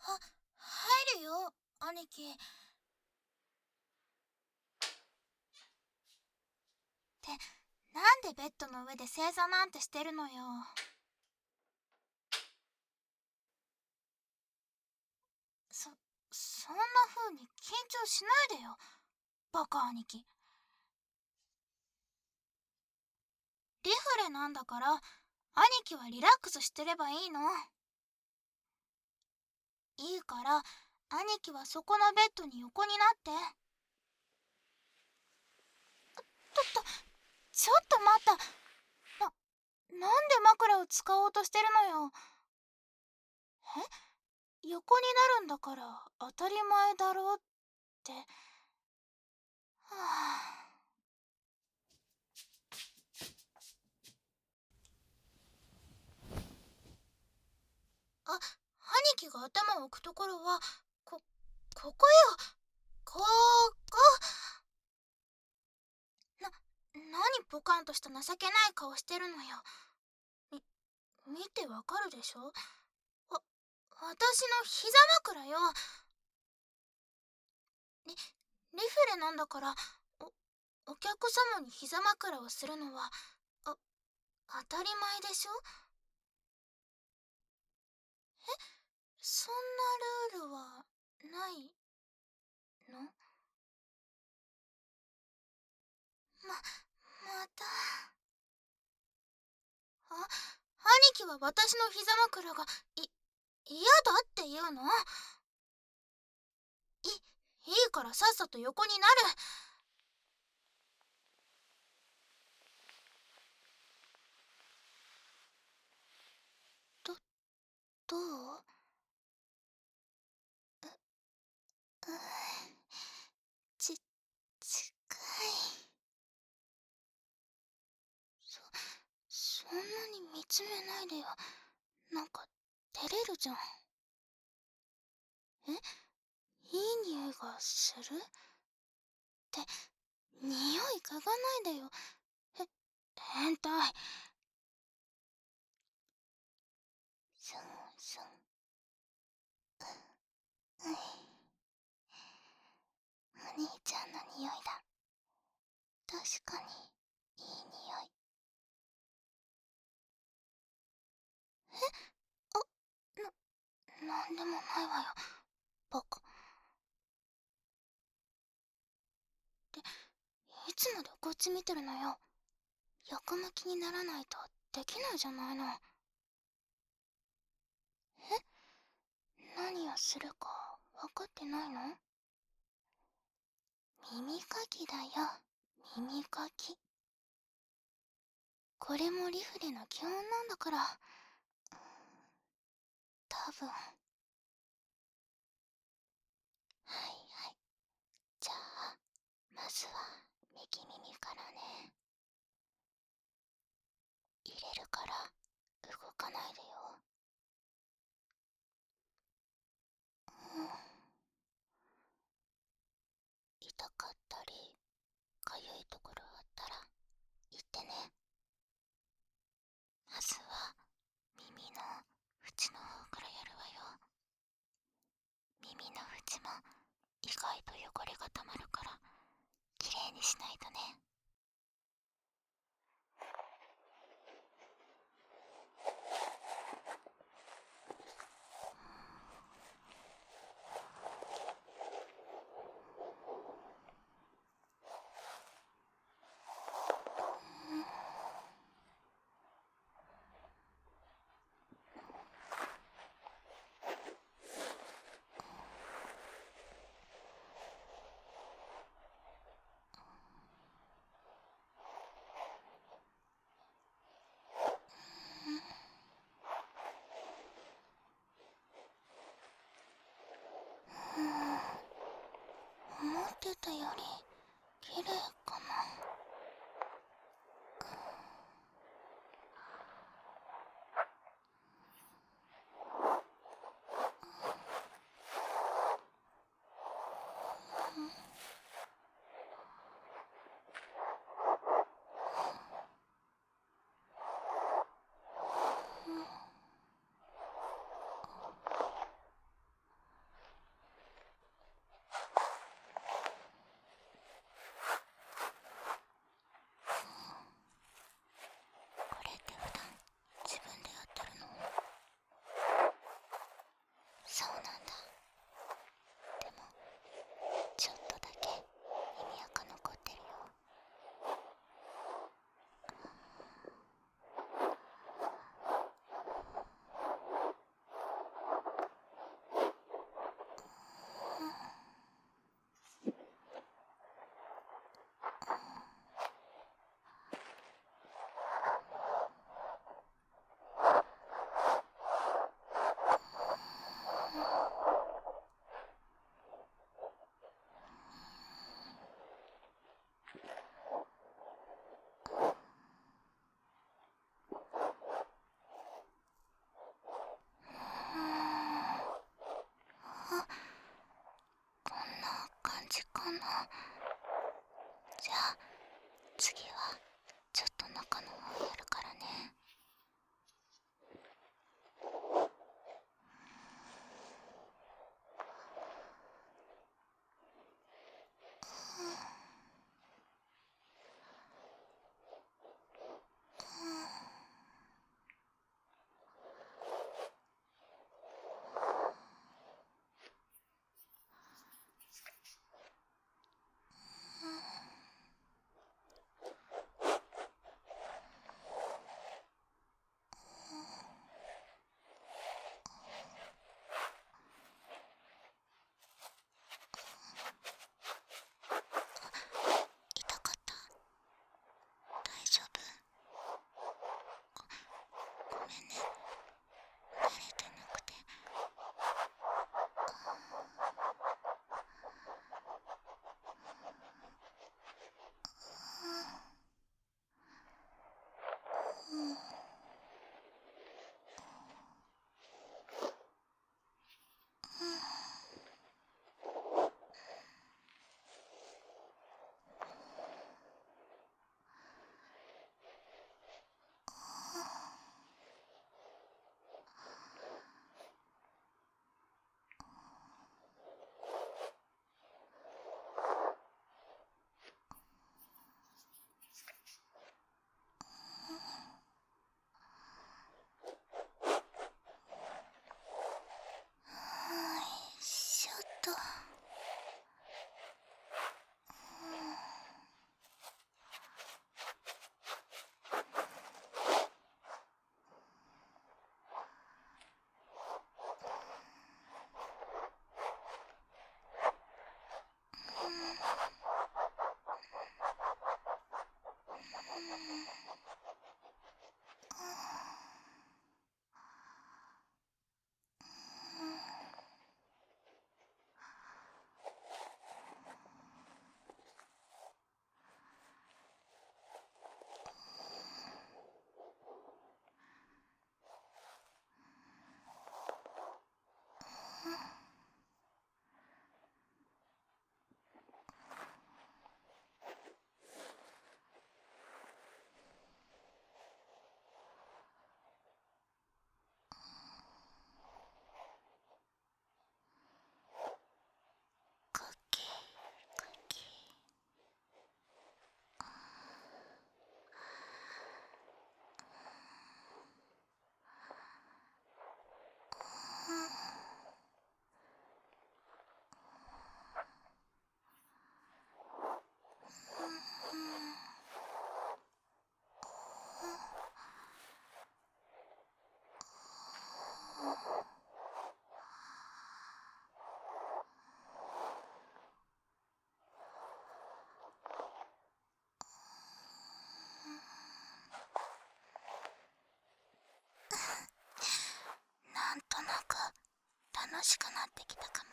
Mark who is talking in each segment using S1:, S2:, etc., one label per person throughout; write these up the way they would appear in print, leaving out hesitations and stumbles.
S1: 入るよ、兄貴。ってなんでベッドの上で正座なんてしてるのよ。そんな風に緊張しないでよ、バカ兄貴。リフレなんだから兄貴はリラックスしてればいいの。いいから兄貴はそこのベッドに横になって。ちょっと待った。なんで枕を使おうとしてるのよ。横になるんだから当たり前だろうって。はあ、兄貴が頭を置くところはここよ。ここ。何ポカンとした情けない顔してるのよ。見てわかるでしょ。私の膝枕よ。リフレなんだから、お客様に膝枕をするのは当たり前でしょ。そんなルールはないの？また。兄貴は私の膝枕が嫌だって言うの？いいからさっさと横になる。どう？近い。そんなに見つめないでよ。なんか照れるじゃん。いい匂いがするって匂い嗅がないでよ。変態。シュンシュン。お兄ちゃんの匂いだ。確かにいい匂い。なんでもないわよ、バカ。いつまでこっち見てるのよ。横向きにならないとできないじゃないの。何をするか分かってないの？耳かきだよ、耳かき。これもリフレの基本なんだから。多分。はいはい。じゃあまずは右耳からね。入れるから動かないでよ。痛かったりかゆいところあったら言ってね。まずは耳の縁の方からやるわよ。耳の縁も意外と汚れがたまるからきれいにしないとね。思ってたより綺麗かな。 楽しくなってきたかも。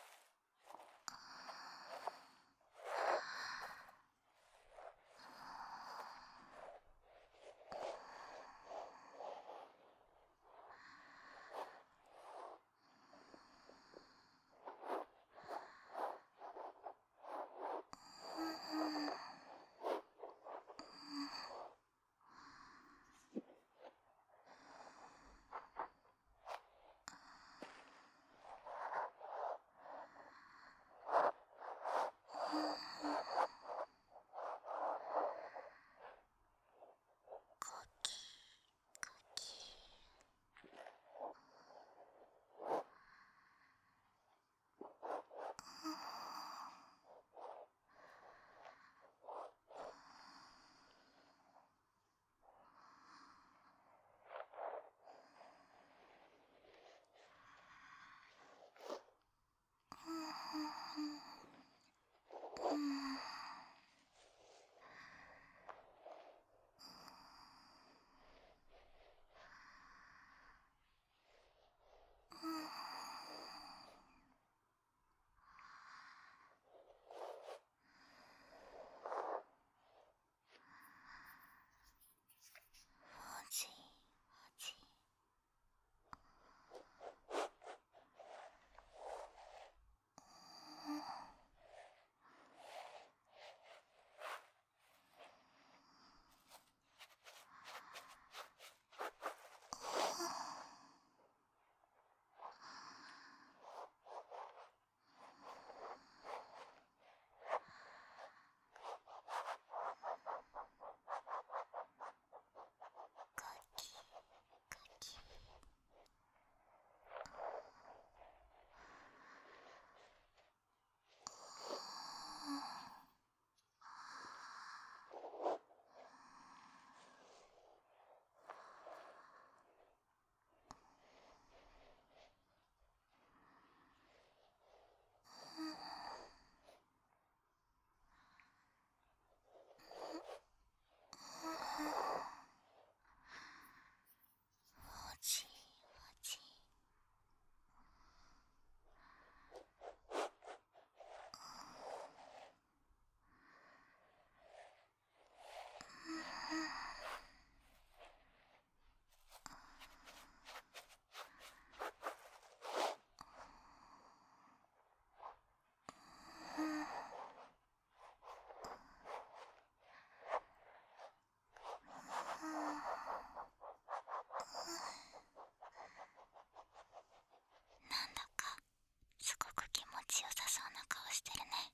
S1: なんだかすごく気持ちよさそうな顔してるね。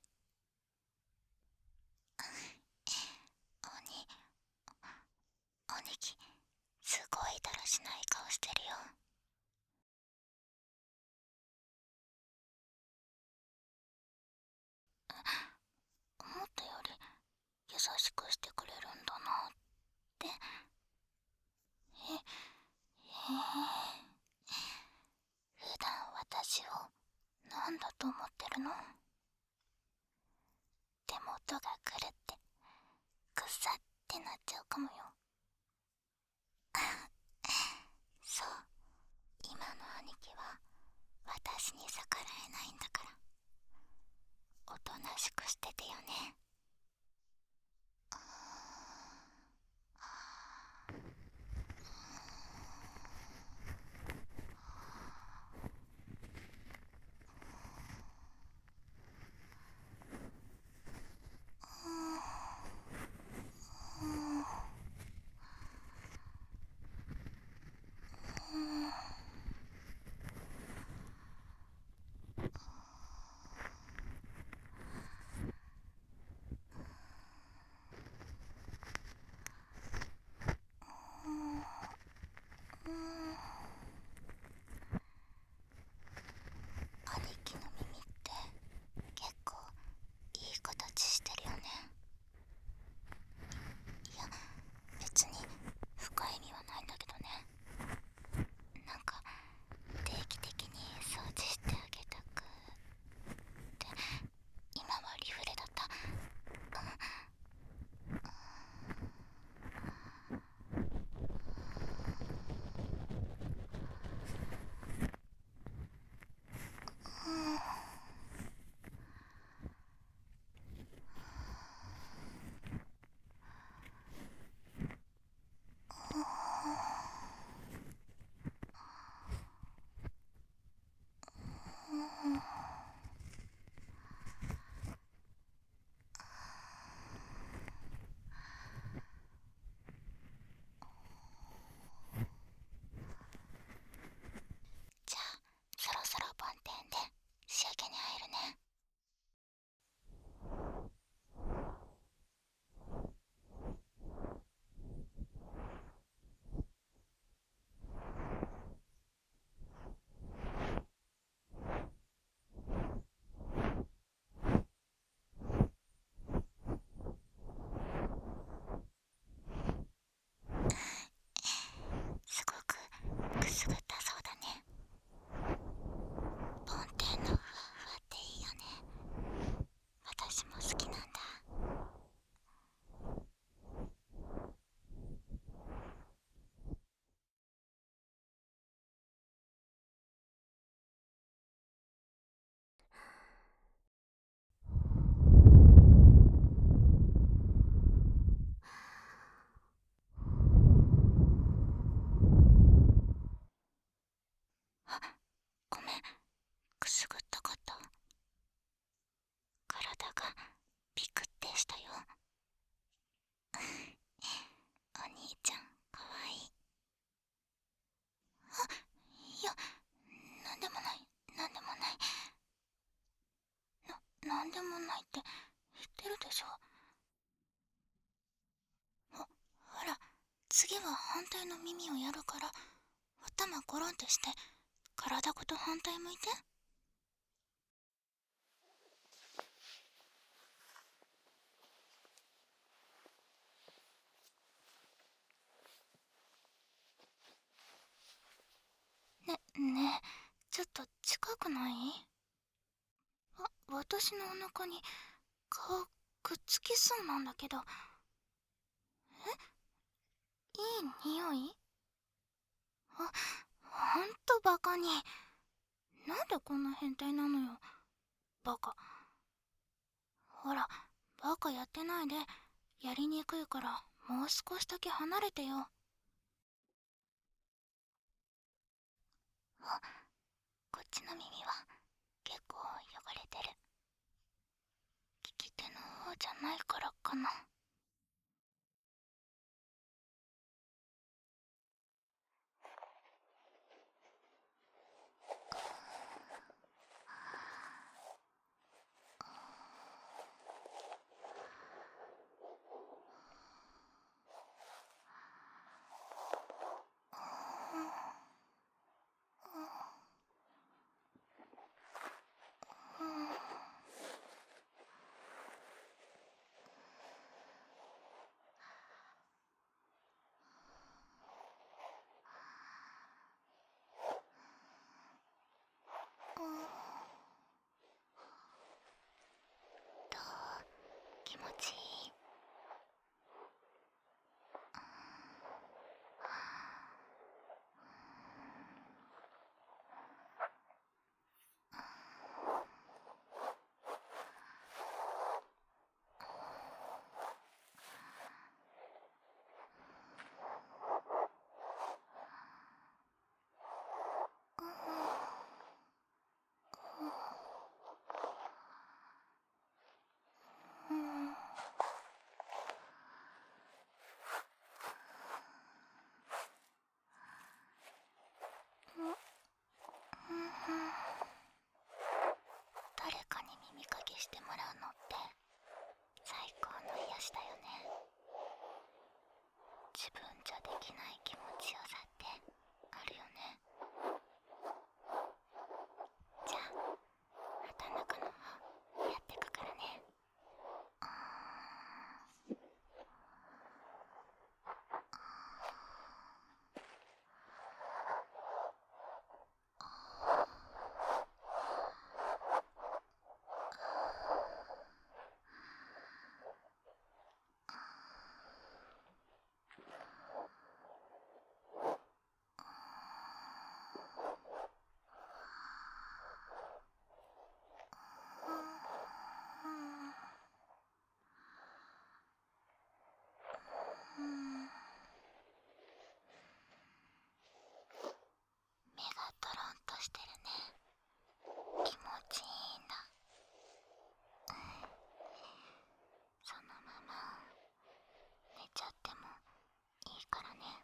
S1: おにぎすごいだらしない顔してるよ。思ったより優しくしてくれるんだなって。えへえ、普段私をなんだと思ってるの？手元が狂ってぐさってなっちゃうかもよ。そう、今の兄貴は私に逆らえないんだから、おとなしくしててよね。兄貴の耳って結構いい形してるよね。いや、別に深い意味はないんだけどね。なんか定期的に掃除してあげたくて、今はリフレだった。 は反対の耳をやるから、頭コロンってして体ごと反対向いて。ねえ、ちょっと近くない？私のお腹に顔くっつきそうなんだけど。いい匂い？ほんとバカに。なんでこんな変態なのよ、バカ。ほら、バカやってないで。やりにくいからもう少しだけ離れてよ。こっちの耳は結構汚れてる。利き手の方じゃないからかな。どう？気持ちいい？誰かに耳かきしてもらうのって最高の癒しだよね。自分じゃできない気持ちよさってあるよね。じゃあ畑中の方やってくからね。目がトロンとしてるね。気持ちいいんだ。そのまま寝ちゃってもいいからね。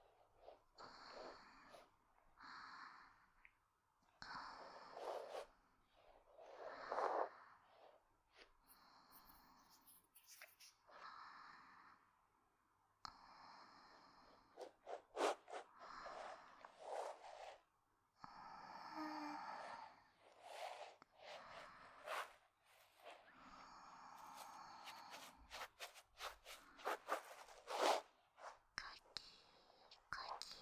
S1: かきかき。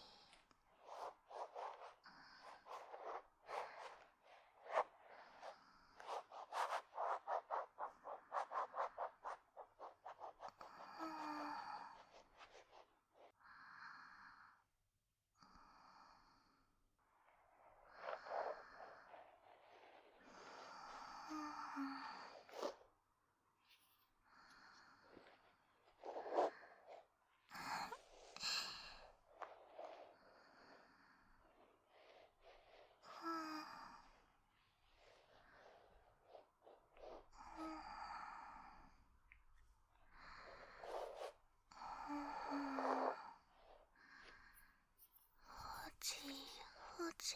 S1: ふじふじ。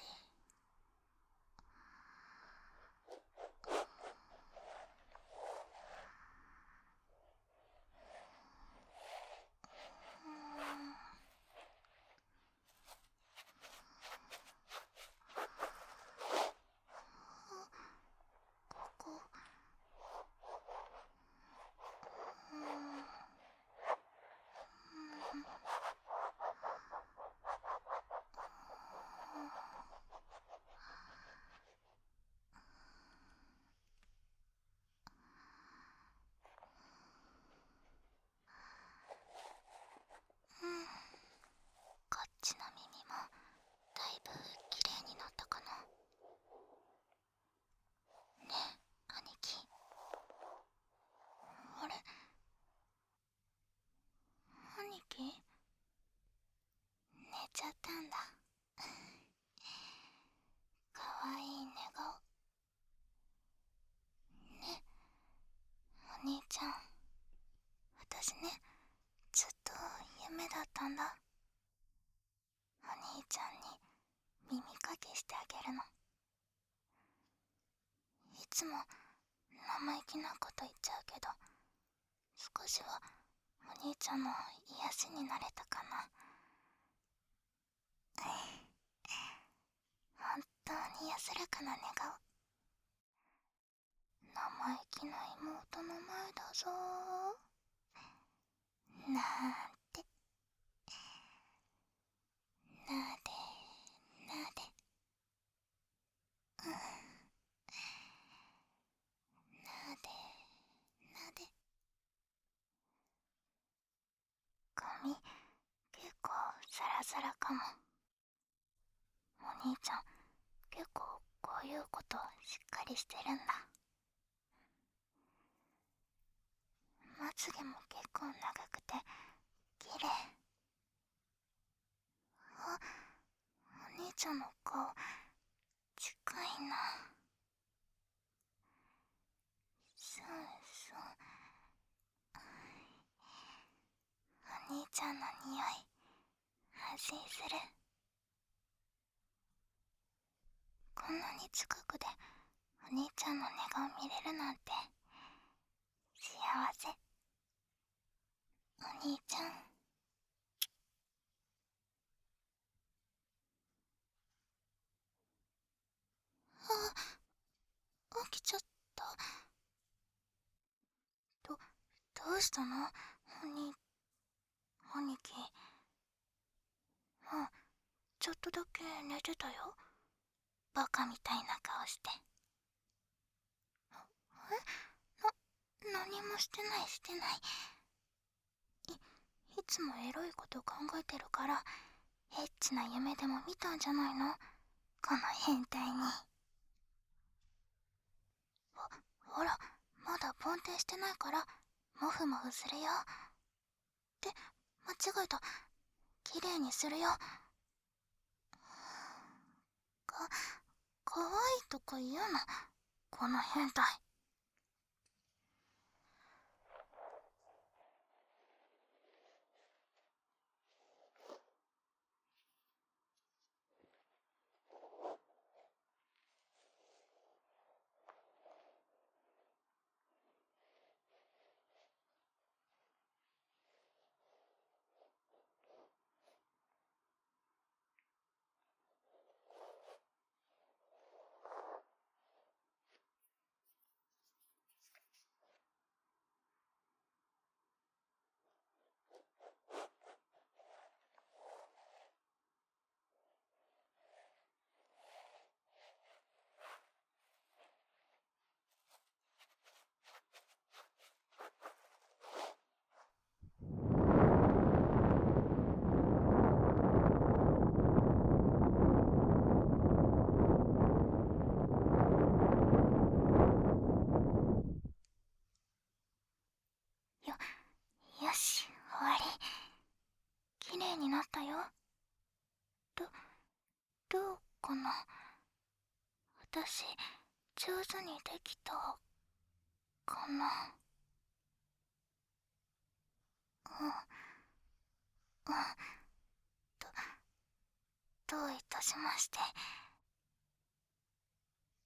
S1: めだったんだ。お兄ちゃんに耳かきしてあげるの。いつも生意気なこと言っちゃうけど、少しはお兄ちゃんの癒しになれたかな。本当に安らかな寝顔。生意気な妹の前だぞー。なんて。なでなで。なでなで。髪結構サラサラかも。お兄ちゃん結構こういうことしっかりしてるんだ。まつげも結構長くて綺麗。あ、お兄ちゃんの顔近いな。そうそう。お兄ちゃんの匂い安心する。こんなに近くでお兄ちゃんの寝顔見れるなんて幸せ。お兄ちゃん。あ、起きちゃった。どどうしたの兄貴。うん、ちょっとだけ寝てたよ。バカみたいな顔して。何もしてないしてない。いつもエロいこと考えてるからエッチな夢でも見たんじゃないの、この変態に。ほら、まだポンテしてないからモフモフするよ。って間違えた。綺麗にするよ。かかわいいとか言うな、この変態。よし、終わり。綺麗になったよ。どどうかな。私上手にできたかな。うんうん。どういたしまして。